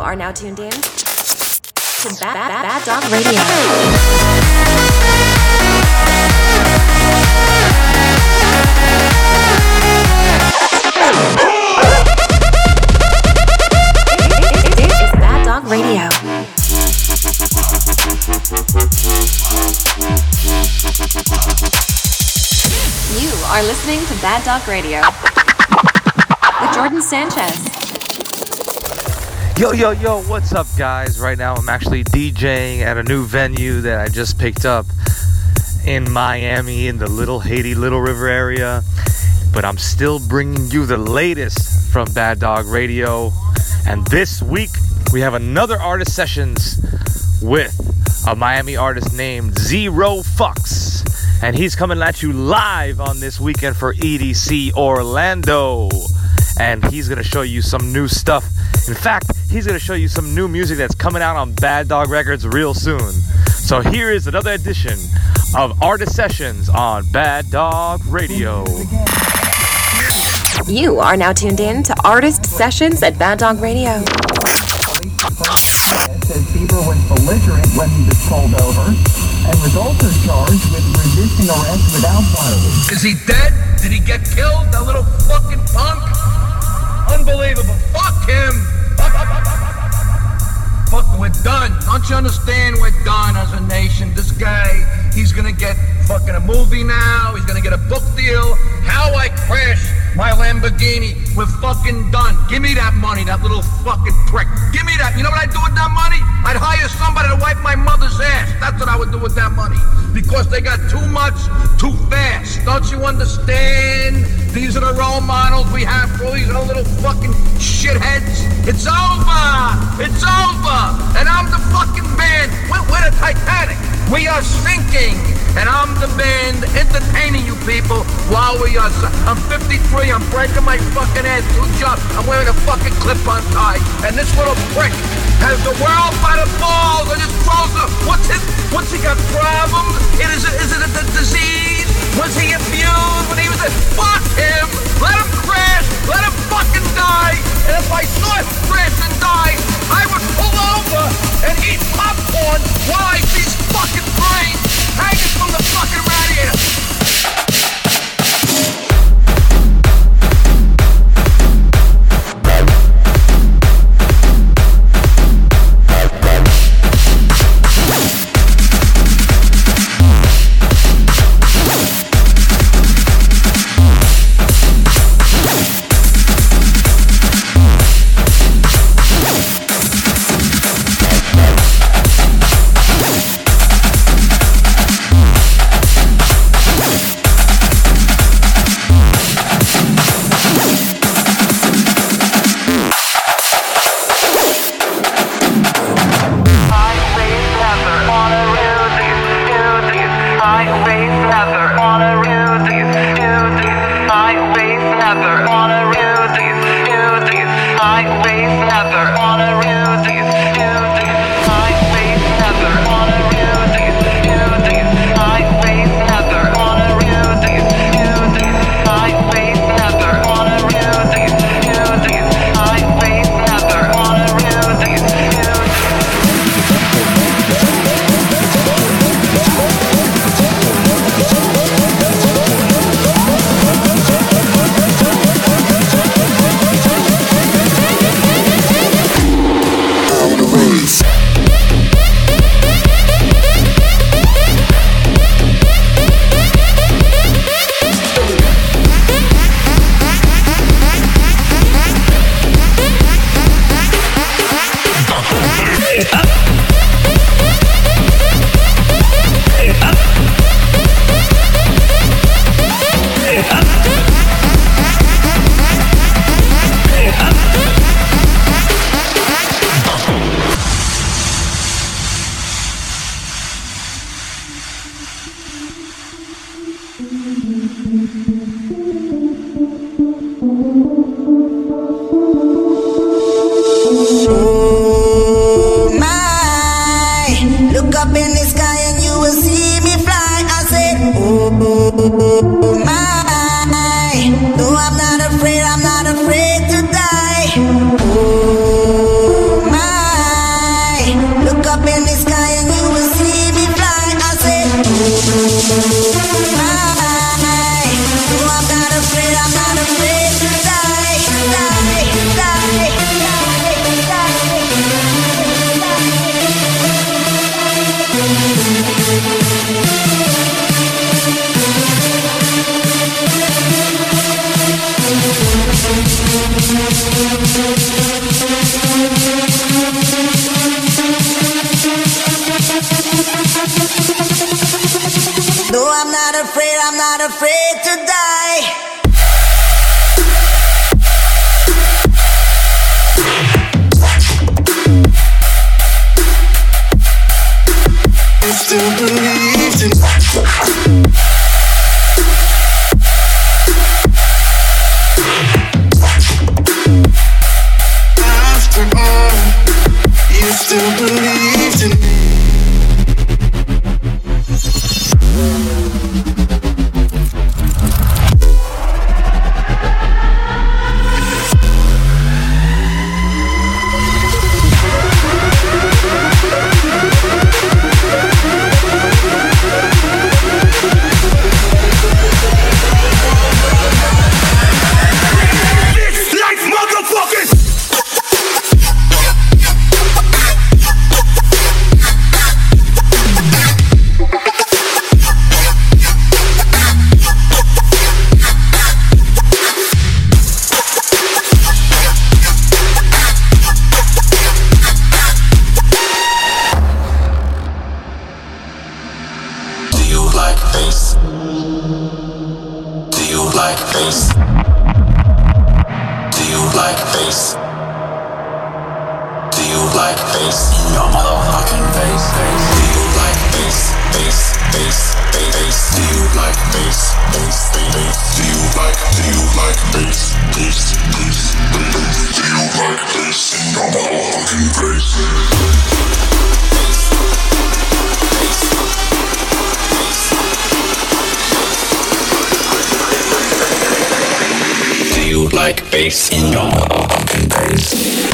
are now tuned in to Bad Dog Radio. This is Bad Dog Radio. You are listening to Bad Dog Radio with Jordan Sanchez. Yo, what's up, guys? Right now I'm actually DJing at a new venue that I just picked up in Miami in the Little Haiti, Little River area. But I'm still bringing you the latest from Bad Dog Radio. And this week we have another artist sessions with a Miami artist named Zero Fucks. And he's coming at you live on this weekend for EDC Orlando. And he's going to show you some new stuff. In fact, he's going to show you some new music that's coming out on Bad Dog Records real soon. So here is another edition of Artist Sessions on Bad Dog Radio. You are now tuned in to Artist Sessions at Bad Dog Radio. Says Bieber was belligerent when he was pulled over, and was also charged with resisting arrest without violence. Is he dead? Did he get killed? That little fucking punk? Unbelievable. Fuck him. Fuck, we're done. Don't you understand? We're done as a nation. This guy, he's gonna get fucking a movie now. He's gonna get a book deal. How I crashed my Lamborghini. We're fucking done. Give me that money, that little fucking prick. Give me that. You know what I'd do with that money? I'd hire somebody to wipe my mother's ass. That's what I would do with that money. Because they got too much, too fast. Don't you understand? These are the role models we have for these are the little fucking shitheads. It's over. It's over. And I'm the fucking man. We're the Titanic. We are sinking. And I'm the band entertaining you people while we are. I'm 53. I'm breaking my fucking ass. 2 jobs. I'm wearing a fucking clip-on tie. And this little prick has the world by the balls and just throws up. What's he got problems? Is it a disease? Was he abused when he was a... Fuck him! Let him crash! Let him fucking die! And if I saw him crash and die, I would pull over and eat popcorn while I see his fucking brain hanging from the fucking radiator. No, I'm not afraid to die. Still believed in after all, you still believed in me. Like bass in your pumpkin bass.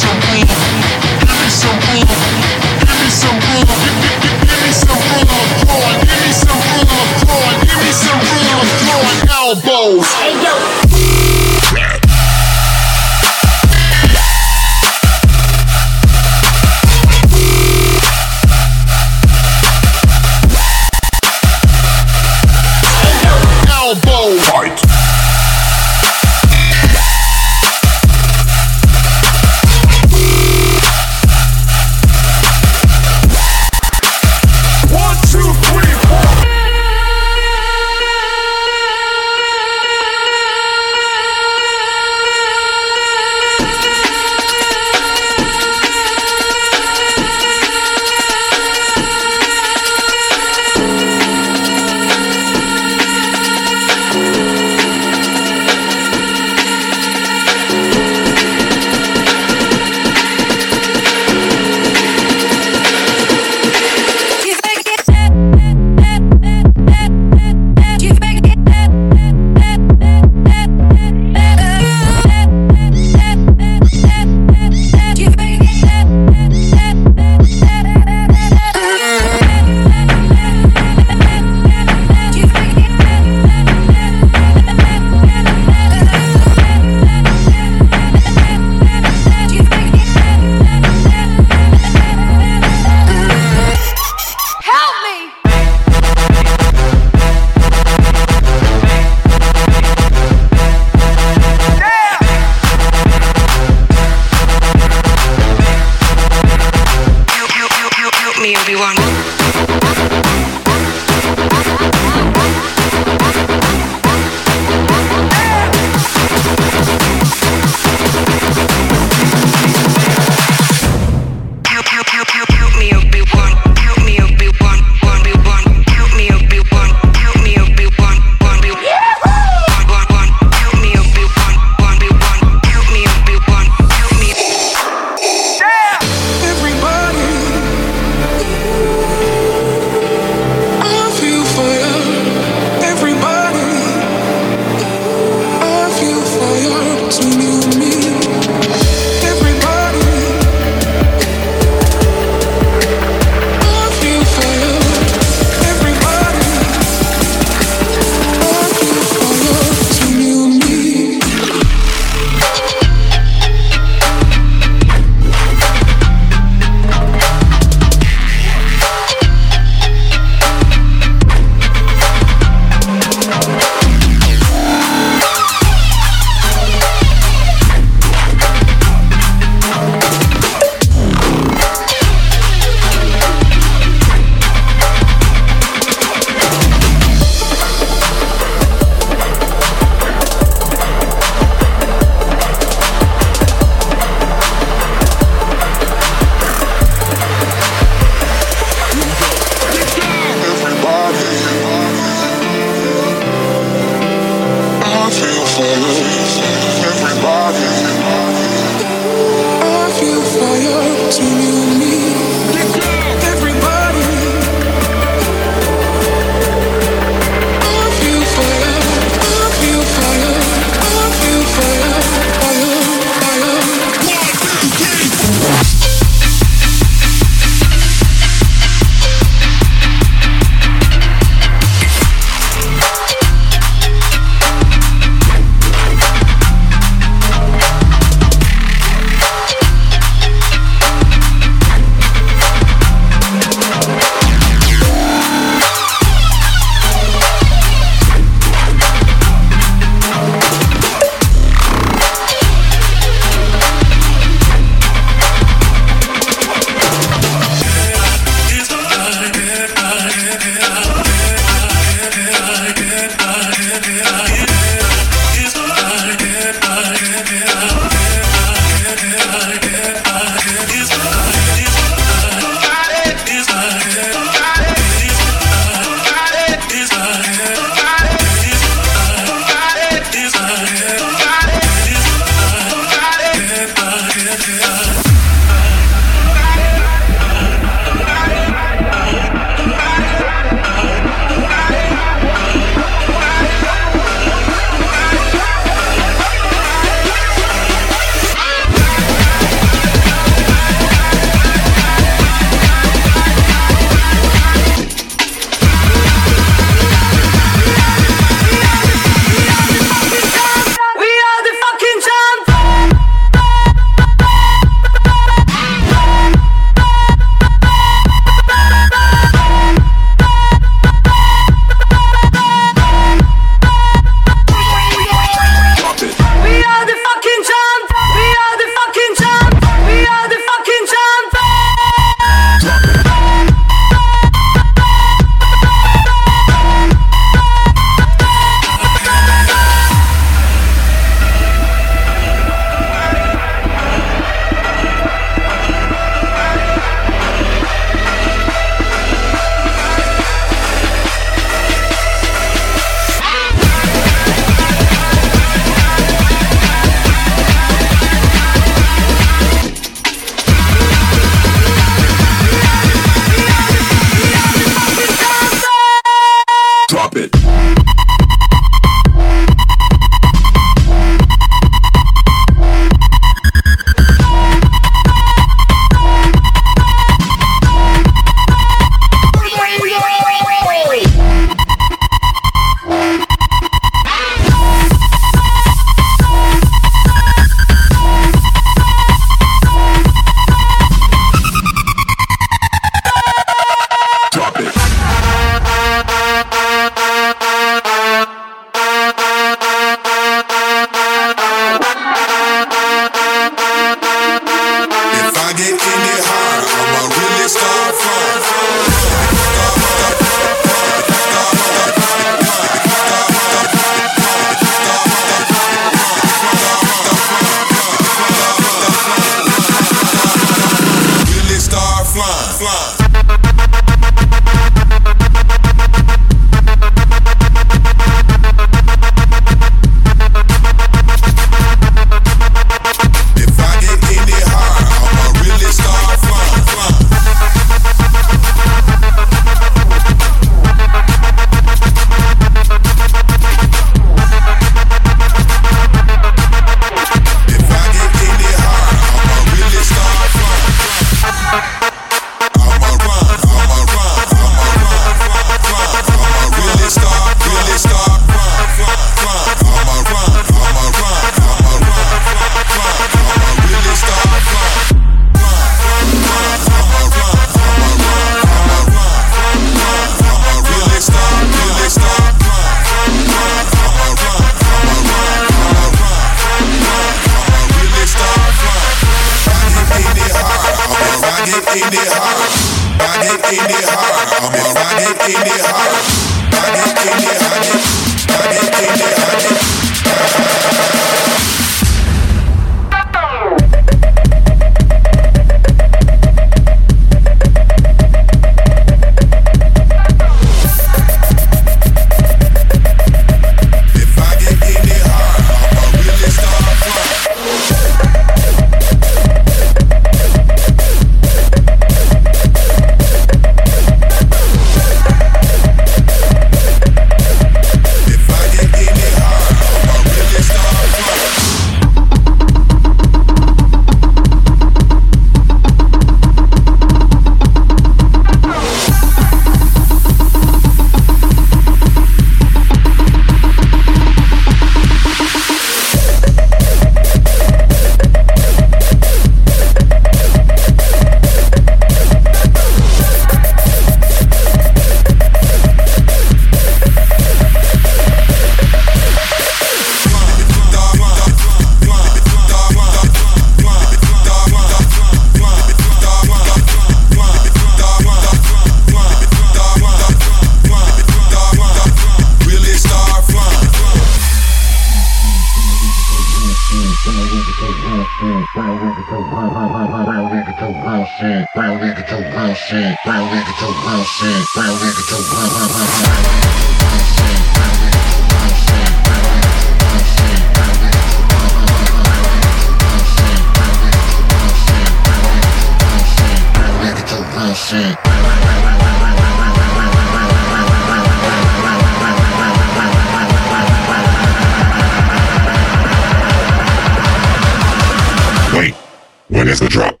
Wait, when is the drop?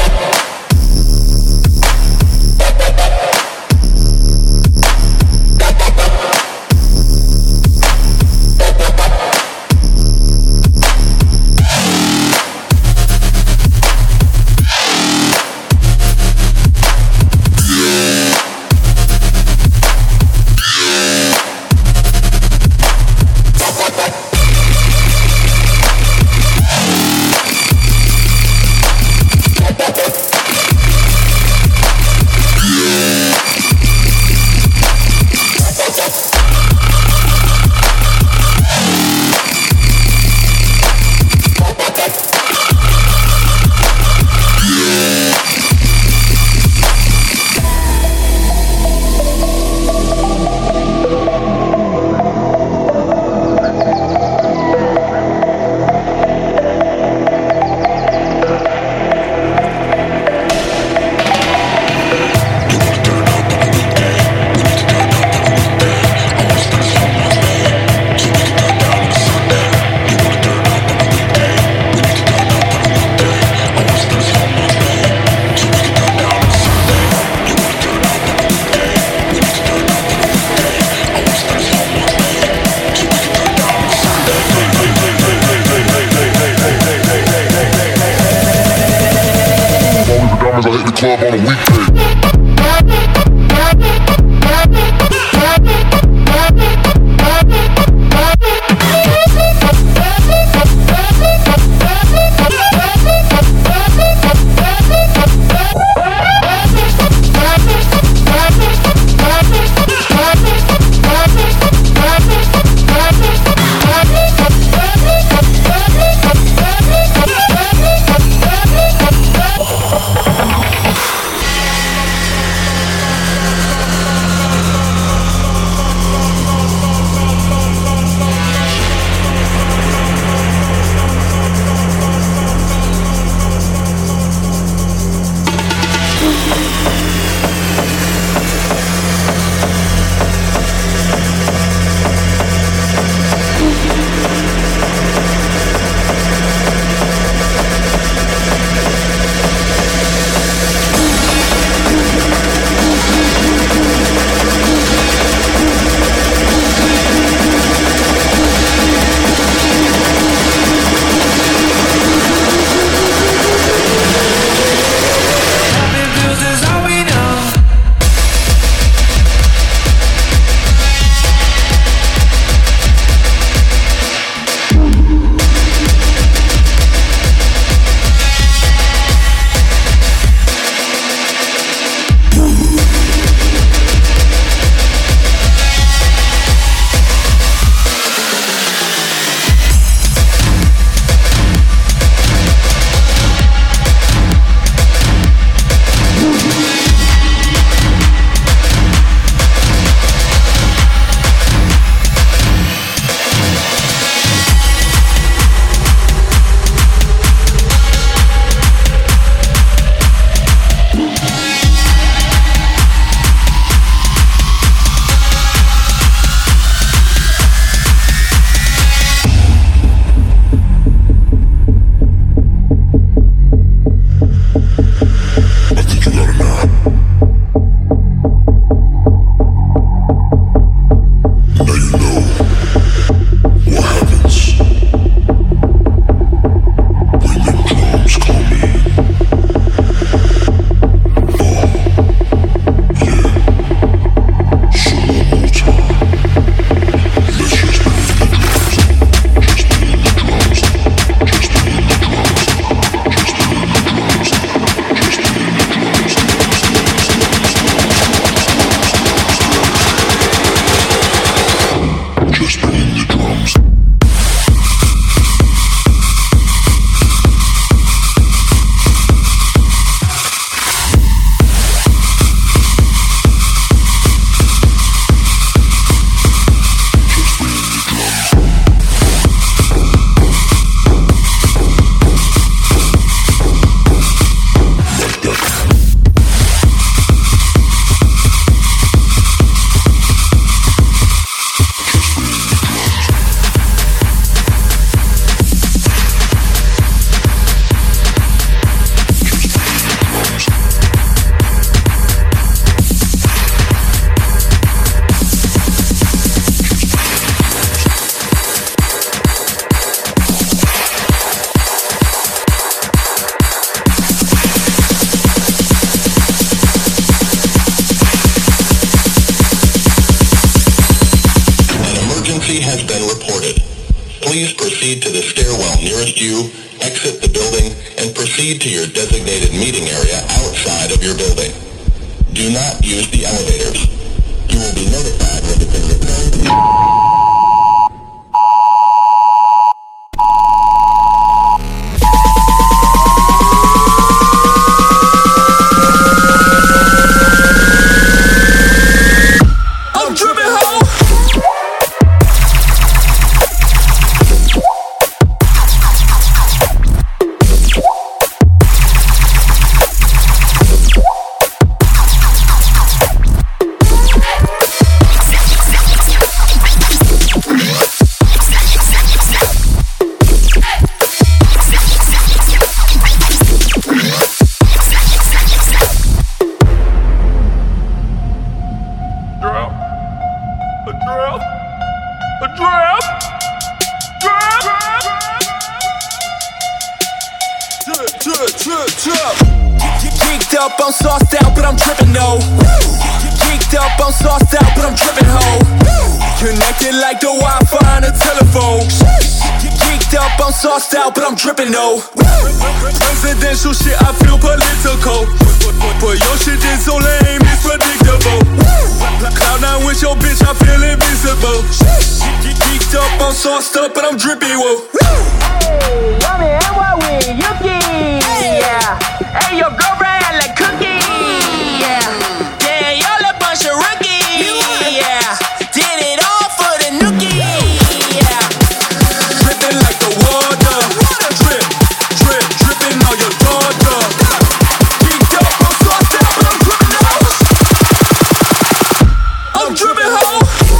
I hit the club on a weekday. please proceed to the stairwell nearest you, exit the building, and proceed to your designated meeting area outside of your building. Do not use the elevators. You will be notified when it's in your turn. Geeked up, I'm sauced out, but I'm tripping, no. Geeked up, I'm sauced out, but I'm tripping, ho. Connected like the Wi-Fi on a telephone. Geeked up, I'm sauced out, but I'm dripping, no. Presidential shit, I feel political. But your shit is so lame, it's predictable. Cloud9 with your bitch, I feel invisible. Geeked up, I'm sauced up, but I'm drippy, whoa. Hey, I'm in NY with Yuki. Yeah. Hey, your girlfriend like Cookie. Yeah. Yeah, y'all a bunch of rookies. Yeah. Did it all for the nookie. Yeah. Dripping like the water. Drip, drip, dripping on your daughter. Geeked up, I'm sauced out, but I'm dripping, ho. I'm dripping, ho.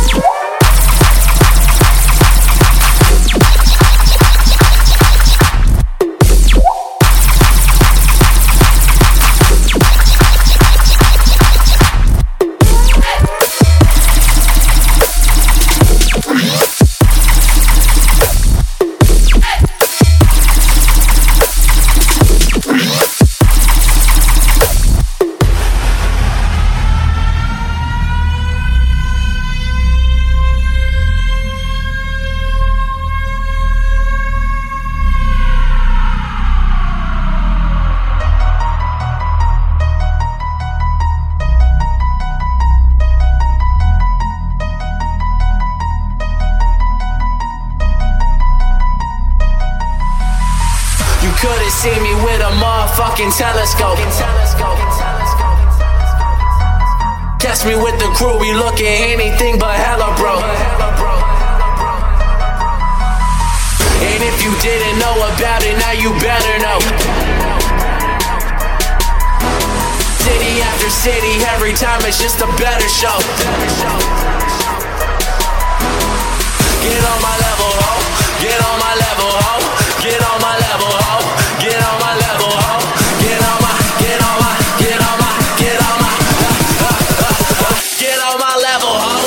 Could've seen me with a motherfucking telescope. Catch me with the crew, we looking anything but hella bro. And if you didn't know about it, now you better know. City after city, every time it's just a better show. Get on my level, ho. Get on my level, ho. Get on my level, ho. Get on my level, ho. Get on my, get on my, get on my, get on my, get on my level, ho.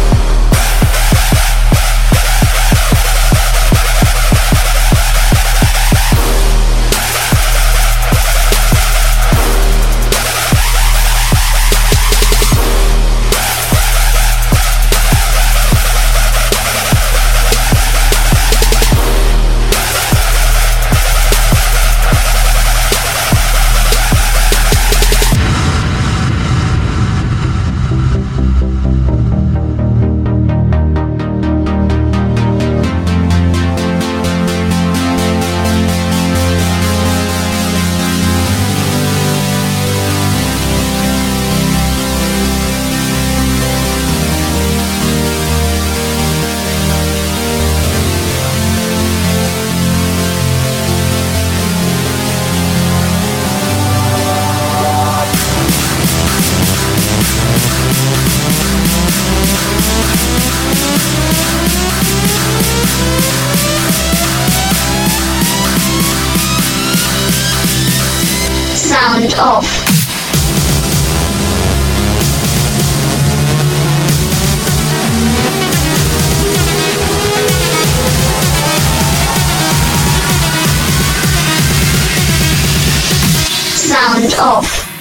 Sound off. Sound off.